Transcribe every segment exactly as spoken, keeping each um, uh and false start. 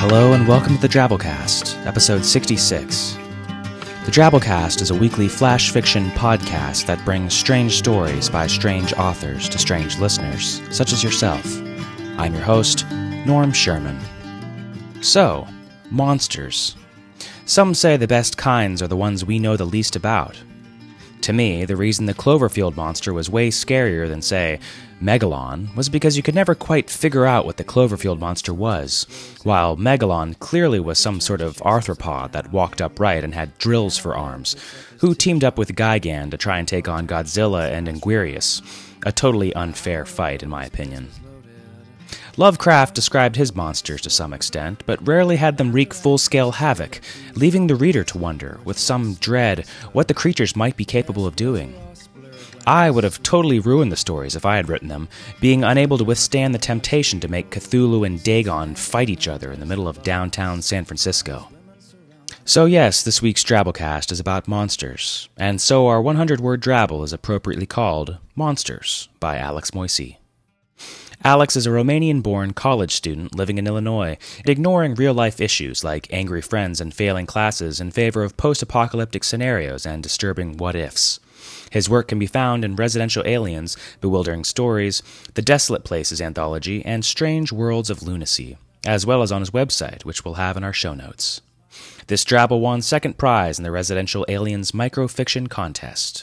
Hello and welcome to the Drabblecast, episode sixty-six. The Drabblecast is a weekly flash fiction podcast that brings strange stories by strange authors to strange listeners, such as yourself. I'm your host, Norm Sherman. So, monsters. Some say the best kinds are the ones we know the least about. To me, the reason the Cloverfield monster was way scarier than, say, Megalon was because you could never quite figure out what the Cloverfield monster was, while Megalon clearly was some sort of arthropod that walked upright and had drills for arms, who teamed up with Gigan to try and take on Godzilla and Anguirus, a totally unfair fight in my opinion. Lovecraft described his monsters to some extent, but rarely had them wreak full-scale havoc, leaving the reader to wonder, with some dread, what the creatures might be capable of doing. I would have totally ruined the stories if I had written them, being unable to withstand the temptation to make Cthulhu and Dagon fight each other in the middle of downtown San Francisco. So yes, this week's Drabblecast is about monsters, and so our hundred-word drabble is appropriately called Monsters by Alex Moisey. Alex is a Romanian-born college student living in Illinois, ignoring real-life issues like angry friends and failing classes in favor of post-apocalyptic scenarios and disturbing what-ifs. His work can be found in Residential Aliens, Bewildering Stories, The Desolate Places Anthology, and Strange Worlds of Lunacy, as well as on his website, which we'll have in our show notes. This drabble won second prize in the Residential Aliens Microfiction Contest.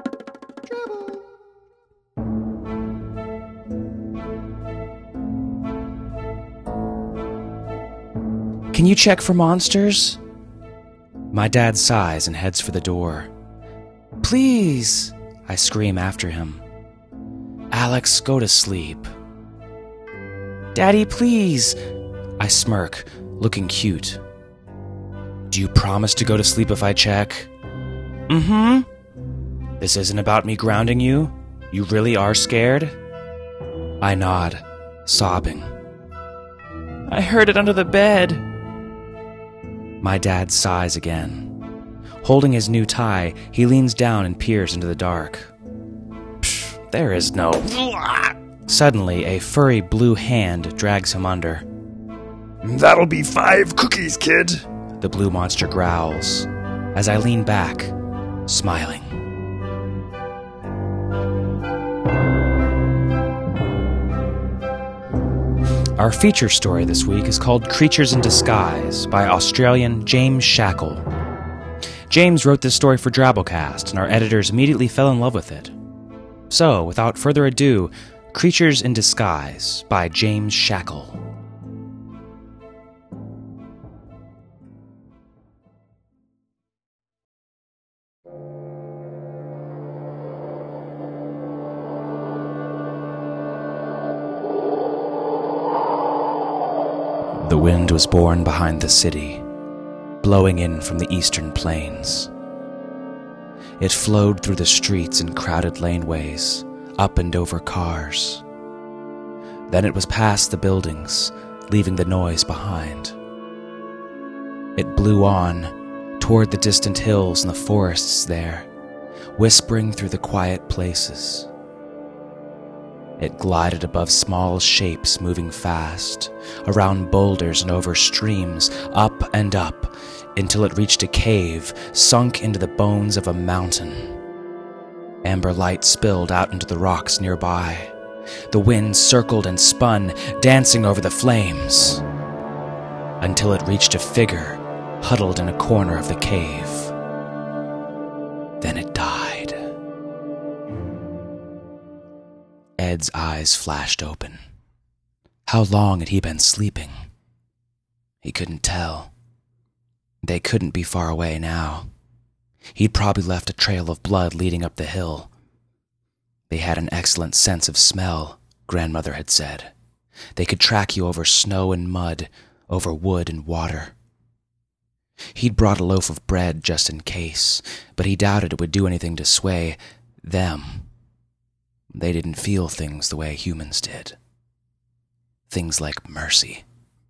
Can you check for monsters? My dad sighs and heads for the door. Please, I scream after him. Alex, go to sleep. Daddy, please, I smirk, looking cute. Do you promise to go to sleep if I check? Mm-hmm. This isn't about me grounding you? You really are scared? I nod, sobbing. I heard it under the bed. My dad sighs again. Holding his new tie, he leans down and peers into the dark. Psh, there is no... Suddenly, a furry blue hand drags him under. That'll be five cookies, kid, the blue monster growls, as I lean back, smiling. Our feature story this week is called Creatures in Disguise by Australian James Shackle. James wrote this story for Drabblecast, and our editors immediately fell in love with it. So, without further ado, Creatures in Disguise by James Shackle. The wind was born behind the city, blowing in from the eastern plains. It flowed through the streets and crowded laneways, up and over cars. Then it was past the buildings, leaving the noise behind. It blew on, toward the distant hills and the forests there, whispering through the quiet places. It glided above small shapes moving fast, around boulders and over streams, up and up, until it reached a cave sunk into the bones of a mountain. Amber light spilled out into the rocks nearby. The wind circled and spun, dancing over the flames, until it reached a figure huddled in a corner of the cave. Then it died. Ed's eyes flashed open. How long had he been sleeping? He couldn't tell. They couldn't be far away now. He'd probably left a trail of blood leading up the hill. They had an excellent sense of smell, Grandmother had said. They could track you over snow and mud, over wood and water. He'd brought a loaf of bread just in case, but he doubted it would do anything to sway them. They didn't feel things the way humans did. Things like mercy.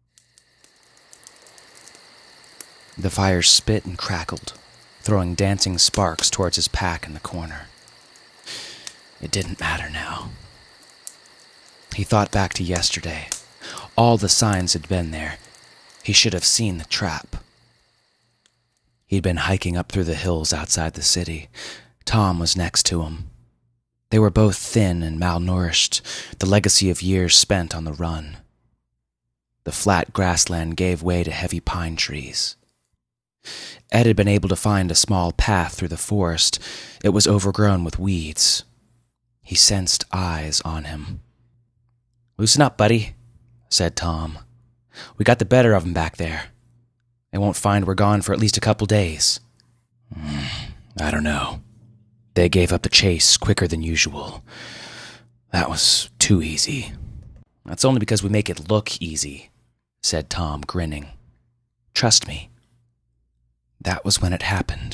The fire spit and crackled, throwing dancing sparks towards his pack in the corner. It didn't matter now. He thought back to yesterday. All the signs had been there. He should have seen the trap. He'd been hiking up through the hills outside the city. Tom was next to him. They were both thin and malnourished, the legacy of years spent on the run. The flat grassland gave way to heavy pine trees. Ed had been able to find a small path through the forest. It was overgrown with weeds. He sensed eyes on him. "Loosen up, buddy," said Tom. "We got the better of 'em back there. They won't find we're gone for at least a couple days." Mm, I don't know. They gave up the chase quicker than usual. That was too easy. "That's only because we make it look easy," said Tom, grinning. "Trust me." That was when it happened.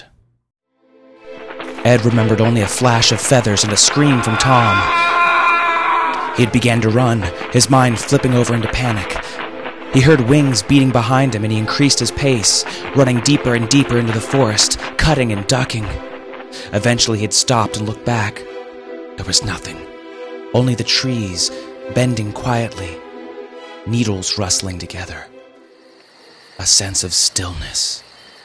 Ed remembered only a flash of feathers and a scream from Tom. He had began to run, his mind flipping over into panic. He heard wings beating behind him, and he increased his pace, running deeper and deeper into the forest, cutting and ducking. Eventually he had stopped and looked back. There was nothing. Only the trees, bending quietly, needles rustling together. A sense of stillness.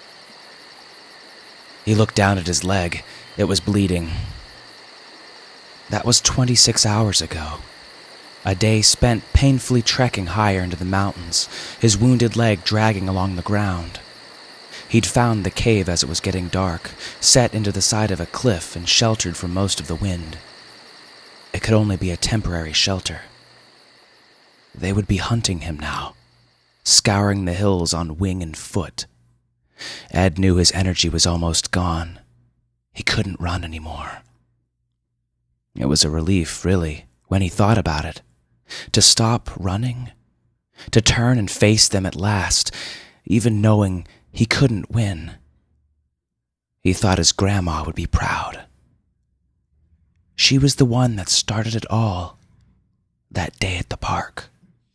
He looked down at his leg. It was bleeding. That was twenty-six hours ago. A day spent painfully trekking higher into the mountains, his wounded leg dragging along the ground. He'd found the cave as it was getting dark, set into the side of a cliff and sheltered from most of the wind. It could only be a temporary shelter. They would be hunting him now, scouring the hills on wing and foot. Ed knew his energy was almost gone. He couldn't run anymore. It was a relief, really, when he thought about it. To stop running, to turn and face them at last, even knowing he couldn't win. He thought his grandma would be proud. She was the one that started it all, that day at the park.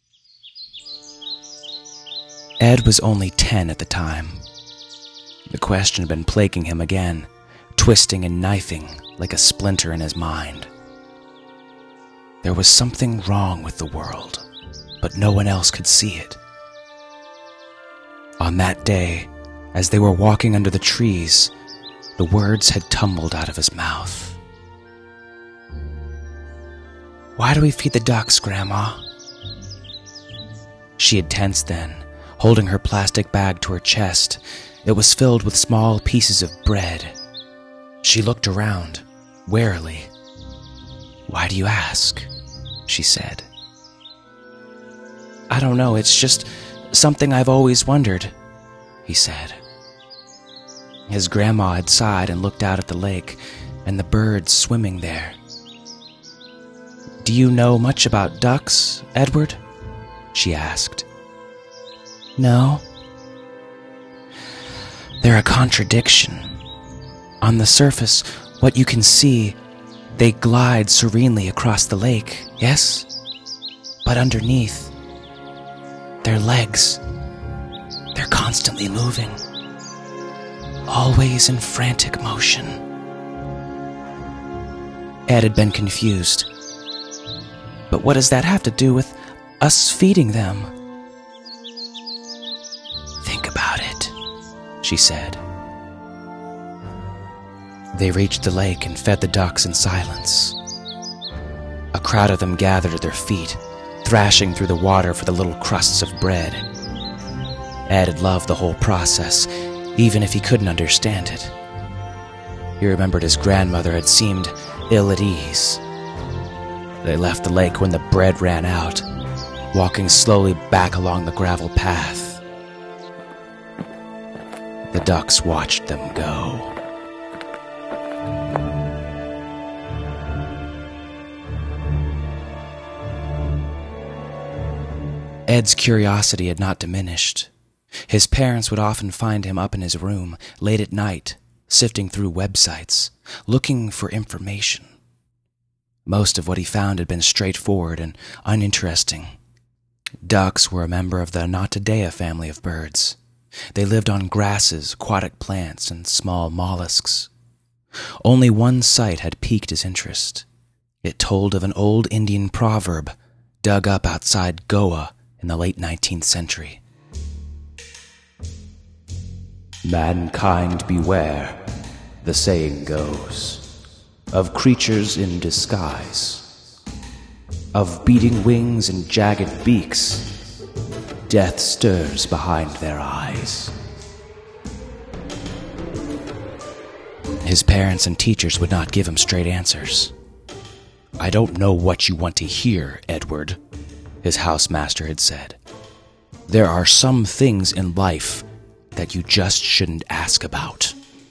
Ed was only ten at the time. The question had been plaguing him again, twisting and knifing like a splinter in his mind. There was something wrong with the world, but no one else could see it. On that day, as they were walking under the trees, the words had tumbled out of his mouth. "Why do we feed the ducks, Grandma?" She had tensed then, holding her plastic bag to her chest. It was filled with small pieces of bread. She looked around, warily. "Why do you ask?" she said. "I don't know, it's just something I've always wondered," he said. His grandma had sighed and looked out at the lake and the birds swimming there. "Do you know much about ducks, Edward?" she asked. "No." "They're a contradiction. On the surface, what you can see, they glide serenely across the lake, yes? But underneath, their legs, they're constantly moving, always in frantic motion." Ed had been confused. "But what does that have to do with us feeding them?" "Think about it," she said. They reached the lake and fed the ducks in silence. A crowd of them gathered at their feet, thrashing through the water for the little crusts of bread. Ed had loved the whole process, even if he couldn't understand it. He remembered his grandmother had seemed ill at ease. They left the lake when the bread ran out, walking slowly back along the gravel path. The ducks watched them go. Ed's curiosity had not diminished. His parents would often find him up in his room, late at night, sifting through websites, looking for information. Most of what he found had been straightforward and uninteresting. Ducks were a member of the Anatidea family of birds. They lived on grasses, aquatic plants, and small mollusks. Only one site had piqued his interest. It told of an old Indian proverb dug up outside Goa in the late nineteenth century. Mankind beware, the saying goes, of creatures in disguise, of beating wings and jagged beaks. Death stirs behind their eyes. His parents and teachers would not give him straight answers. "I don't know what you want to hear, Edward," his housemaster had said. "There are some things in life that you just shouldn't ask about."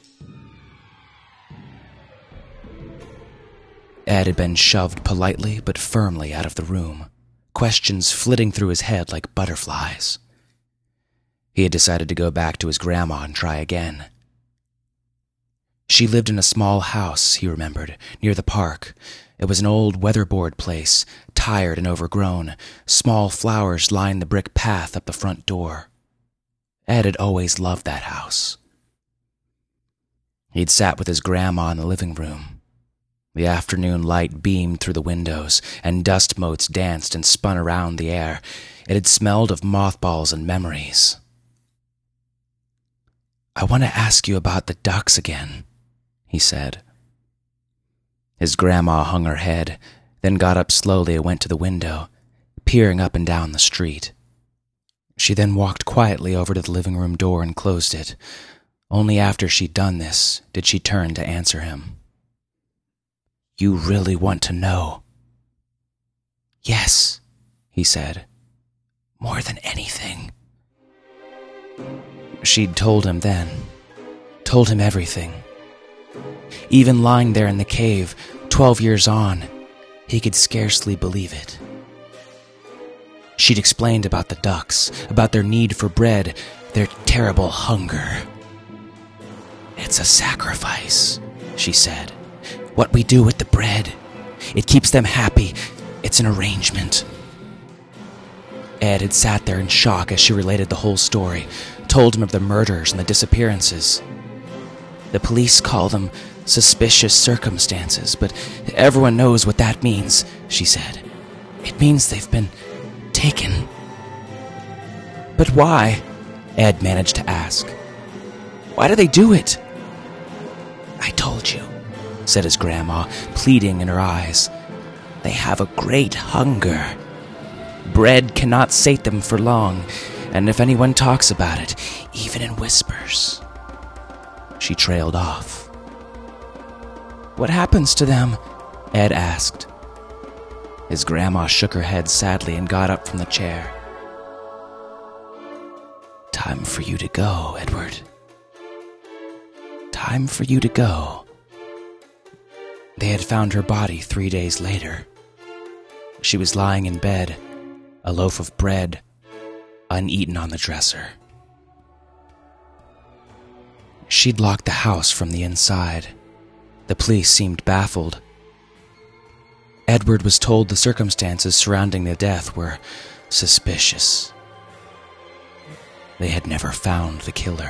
Ed had been shoved politely but firmly out of the room, questions flitting through his head like butterflies. He had decided to go back to his grandma and try again. She lived in a small house, he remembered, near the park. It was an old weatherboard place, tired and overgrown. Small flowers lined the brick path up the front door. Ed had always loved that house. He'd sat with his grandma in the living room. The afternoon light beamed through the windows, and dust motes danced and spun around the air. It had smelled of mothballs and memories. "I want to ask you about the ducks again," he said. His grandma hung her head, then got up slowly and went to the window, peering up and down the street. She then walked quietly over to the living room door and closed it. Only after she'd done this did she turn to answer him. "You really want to know?" "Yes," he said. "More than anything." She'd told him then. Told him everything. Even lying there in the cave, twelve years on, he could scarcely believe it. She'd explained about the ducks, about their need for bread, their terrible hunger. "It's a sacrifice," she said. "What we do with the bread. It keeps them happy. It's an arrangement." Ed had sat there in shock as she related the whole story, told him of the murders and the disappearances. "The police call them suspicious circumstances, but everyone knows what that means," she said. "It means they've been taken." "But why?" Ed managed to ask. "Why do they do it?" "I told you," said his grandma, pleading in her eyes. "They have a great hunger. Bread cannot sate them for long, and if anyone talks about it, even in whispers..." She trailed off. "What happens to them?" Ed asked. His grandma shook her head sadly and got up from the chair. "Time for you to go, Edward. Time for you to go." They had found her body three days later. She was lying in bed, a loaf of bread, uneaten on the dresser. She'd locked the house from the inside. The police seemed baffled. Edward was told the circumstances surrounding the death were suspicious. They had never found the killer.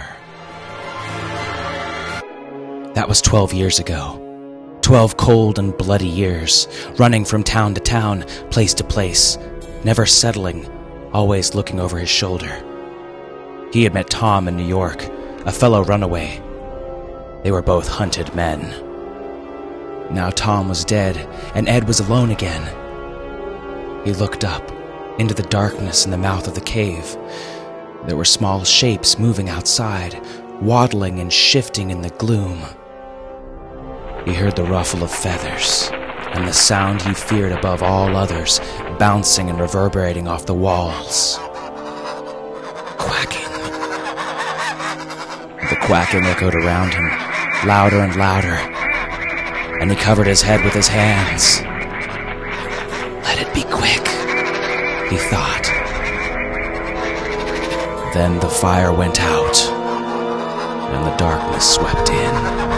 That was twelve years ago. Twelve cold and bloody years, running from town to town, place to place, never settling, always looking over his shoulder. He had met Tom in New York, a fellow runaway. They were both hunted men. Now Tom was dead, and Ed was alone again. He looked up, into the darkness in the mouth of the cave. There were small shapes moving outside, waddling and shifting in the gloom. He heard the ruffle of feathers, and the sound he feared above all others, bouncing and reverberating off the walls. Quacking. The quacking echoed around him, louder and louder, and he covered his head with his hands. Let it be quick, he thought. Then the fire went out, and the darkness swept in.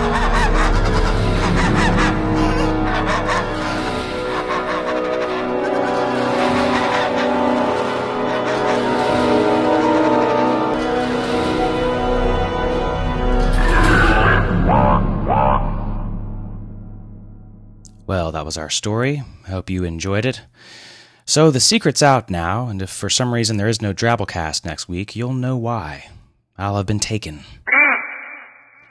Well, that was our story. I hope you enjoyed it. So the secret's out now, and if for some reason there is no Drabblecast next week, you'll know why. I'll have been taken.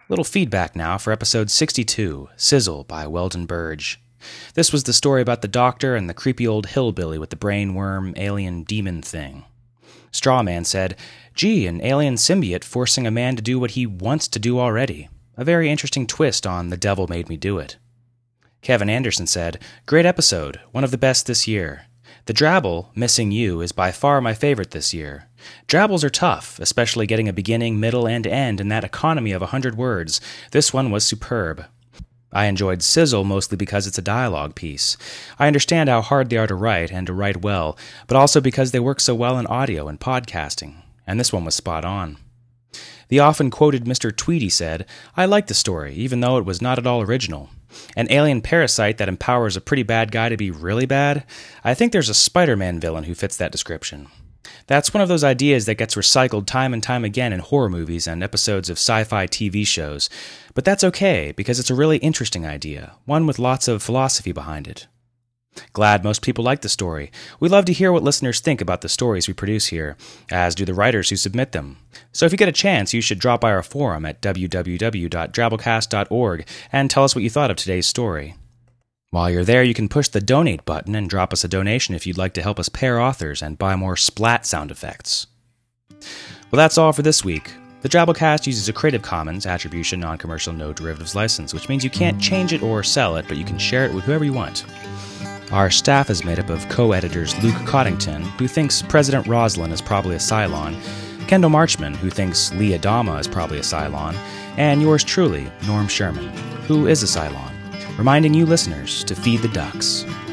Little feedback now for episode sixty-two, Sizzle by Weldon Burge. This was the story about the doctor and the creepy old hillbilly with the brainworm alien demon thing. Strawman said, "Gee, an alien symbiote forcing a man to do what he wants to do already. A very interesting twist on The Devil Made Me Do It." Kevin Anderson said, "Great episode, one of the best this year. The Drabble, Missing You, is by far my favorite this year. Drabbles are tough, especially getting a beginning, middle, and end in that economy of a hundred words. This one was superb. I enjoyed Sizzle mostly because it's a dialogue piece. I understand how hard they are to write, and to write well, but also because they work so well in audio and podcasting, and this one was spot on." The often-quoted Mister Tweedy said, "I liked the story, even though it was not at all original. An alien parasite that empowers a pretty bad guy to be really bad? I think there's a Spider-Man villain who fits that description. That's one of those ideas that gets recycled time and time again in horror movies and episodes of sci-fi T V shows. But that's okay, because it's a really interesting idea, one with lots of philosophy behind it. Glad most people like the story. We love to hear what listeners think about the stories we produce here, as do the writers who submit them. So if you get a chance, you should drop by our forum at w w w dot drabblecast dot org and tell us what you thought of today's story. While you're there, you can push the donate button and drop us a donation if you'd like to help us pair authors and buy more splat sound effects. Well, that's all for this week. The Drabblecast uses a Creative Commons Attribution Non-Commercial No Derivatives license, which means you can't change it or sell it, but you can share it with whoever you want. Our staff is made up of co-editors Luke Coddington, who thinks President Roslin is probably a Cylon, Kendall Marchman, who thinks Lee Adama is probably a Cylon, and yours truly, Norm Sherman, who is a Cylon, reminding you listeners to feed the ducks.